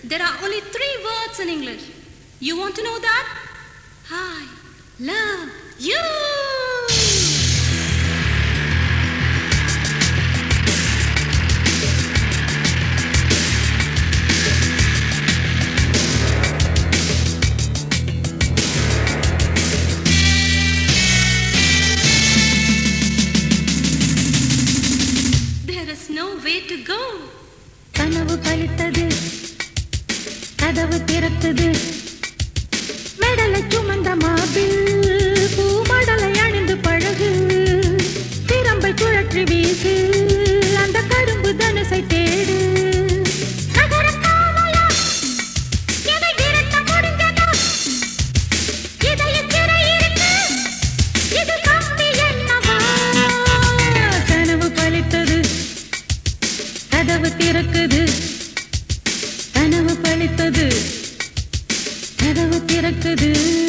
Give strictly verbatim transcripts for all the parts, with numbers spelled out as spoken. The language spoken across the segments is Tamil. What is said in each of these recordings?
There are only three words in English. You want to know that? I love you. There is no way to go. கனவு பலித்தது, கதவு திறக்குது, மெடலை சுமந்த மாபில் பூமடலை அணிந்து பழகு, திறம்பை சுழற்றி வீசு, அந்த கரும்பு தனுசை தேடு. கனவு பலித்தது, கதவு திறக்குது, கனவு பலித்தது, கதவு திறக்குது.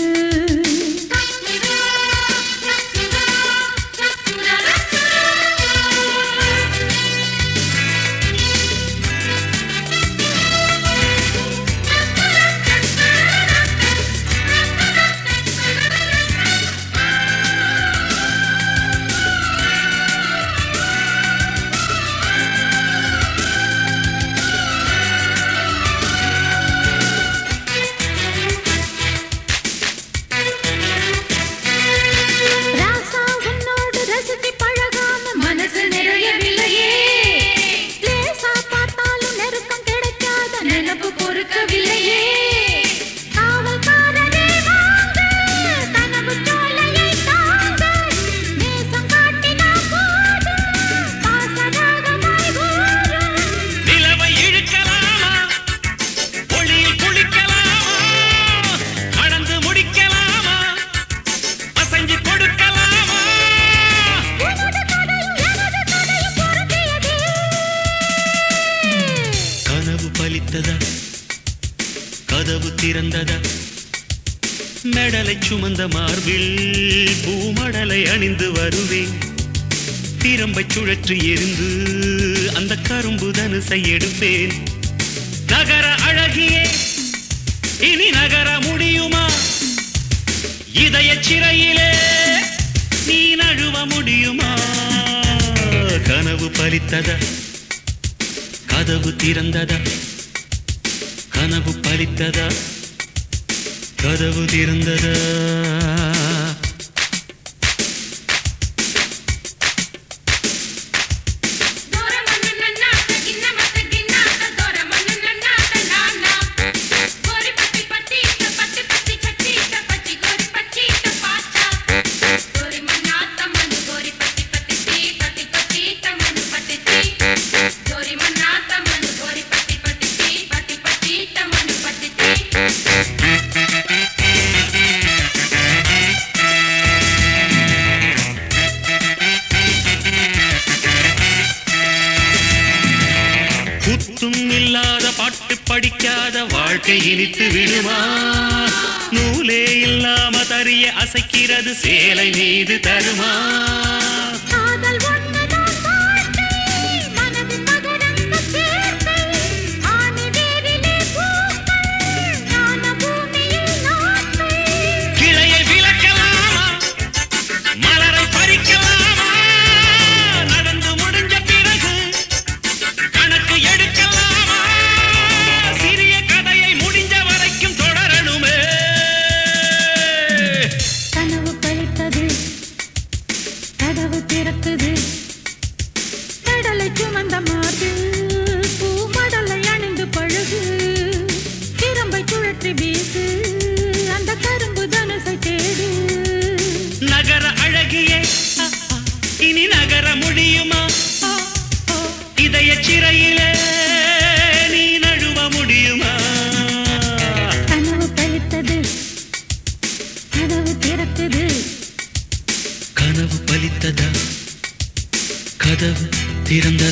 கதவு திறந்ததா, மெடலை சுமந்த மார்பில் பூமடலை அணிந்து வருவேன், திறம்பை சுழற்றி எரிந்து அந்த கரும்பு தனுசை எடுப்பேன். நகர அழகியே இனி நகர முடியுமா, இதய சிறையிலே நீ நழுவ முடியுமா? கனவு பலித்ததா, கதவு திறந்ததா, கனவு பலித்ததா, கதவு திறந்ததா. குத்தும் இல்லாத பாட்டு படிக்காத வாழ்க்கை இனித்து விடுமா, நூலே இல்லாம தறிய அசைக்கிறது சேலை மீது தருமா? கிளையை விளக்கலாமா, மலரை பறிக்கலாமா, நடந்து முடிஞ்ச பிறகு கணக்கு எடுக்கலாமா? சிறிய கதையை முடிஞ்ச வரைக்கும் தொடரணுமே. கனவு பலித்தது, கதவு திறக்குது, மெடலை சுமந்த மார்பில் பூமடலை அணிந்து பழகு, திறம்பை சுழற்றி வீசு, அந்த கரும்பு தனுசை தேடு. நகர அழகியே இனி நகர முடியுமா, இதய சிறையிலே நீ நழுவ முடியுமா? கனவு பலித்தது, கதவு திறக்குது, கனவு பலித்ததா, கதவு திறந்த